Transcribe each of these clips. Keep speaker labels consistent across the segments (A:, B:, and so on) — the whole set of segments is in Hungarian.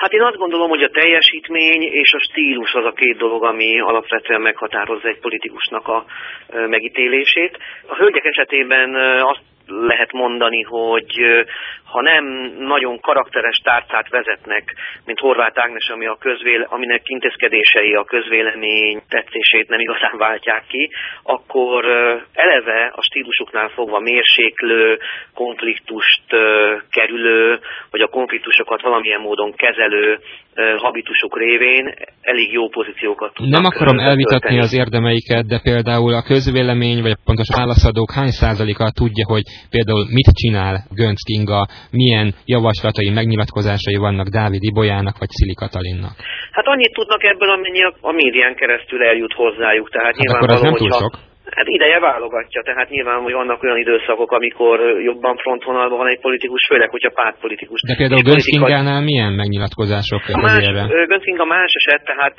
A: Hát én azt gondolom, hogy a teljesítmény és a stílus az a két dolog, ami alapvetően meghatározza egy politikusnak a megítélését. A hölgyek esetében azt lehet mondani, hogy ha nem nagyon karakteres tárcát vezetnek, mint Horváth Ágnes, aminek intézkedései a közvélemény tetszését nem igazán váltják ki, akkor eleve a stílusuknál fogva mérséklő, konfliktust kerülő, vagy a konfliktusokat valamilyen módon kezelő habitusuk révén elég jó pozíciókat tudnak.
B: Nem akarom elvitatni az érdemeiket, de például a közvélemény, vagy pontosan válaszadók hány százaléka tudja, hogy például mit csinál Göncz Kinga, milyen javaslatai, megnyilatkozásai vannak Dávid Ibolyának vagy Szili Katalinnak?
A: Hát annyit tudnak ebből, amennyi a médián keresztül eljut hozzájuk. Tehát
B: hát akkor ez nem túl sok.
A: Hát ideje válogatja, tehát nyilván, hogy vannak olyan időszakok, amikor jobban frontvonalban van egy politikus, főleg, hogyha pártpolitikus.
B: De például Göncz Kingánál milyen megnyilatkozások?
A: Göncz Kinga más eset, tehát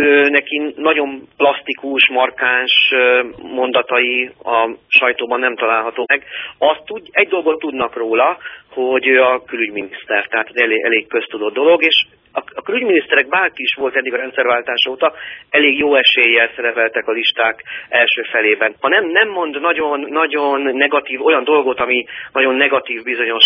A: neki nagyon plastikus, markáns mondatai a sajtóban nem található meg. Egy dolgot tudnak róla, hogy ő a külügyminiszter, tehát ez elég köztudott dolog, és a külügyminiszterek bárki is volt eddig a rendszerváltás óta, elég jó eséllyel szerepeltek a listák első felében. Ha nem mond nagyon negatív olyan dolgot, ami nagyon negatív bizonyos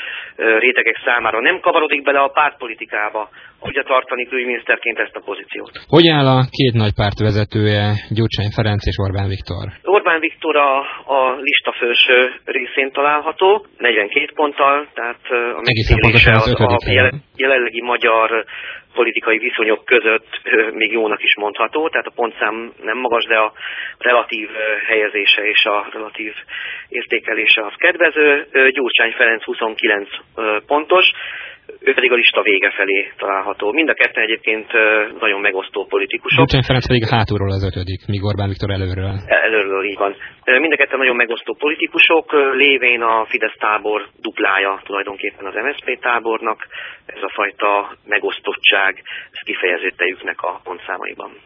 A: rétegek számára, nem kavarodik bele a pártpolitikába, tudja tartani külügyminiszterként ezt a pozíciót.
B: Hogy áll a két nagy párt vezetője, Gyurcsány Ferenc és Orbán Viktor?
A: Orbán Viktor a lista felső részén található, 42 ponttal, tehát a megítélése a jelenlegi magyar politikai viszonyok között még jónak is mondható, tehát a pontszám nem magas, de a relatív helyezése és a relatív értékelése az kedvező. Gyurcsány Ferenc 29 pontos, ő pedig a lista vége felé található. Mind a ketten egyébként nagyon megosztó politikusok.
B: Gyurcsány Ferenc pedig hátulról az 5., míg Orbán Viktor előről.
A: Előről, így van. Mind a ketten nagyon megosztó politikusok, lévén a Fidesz tábor duplája tulajdonképpen az MSZP tábornak. Ez a fajta megosztottság, ez kifejeződtejüknek a pontszámaiban.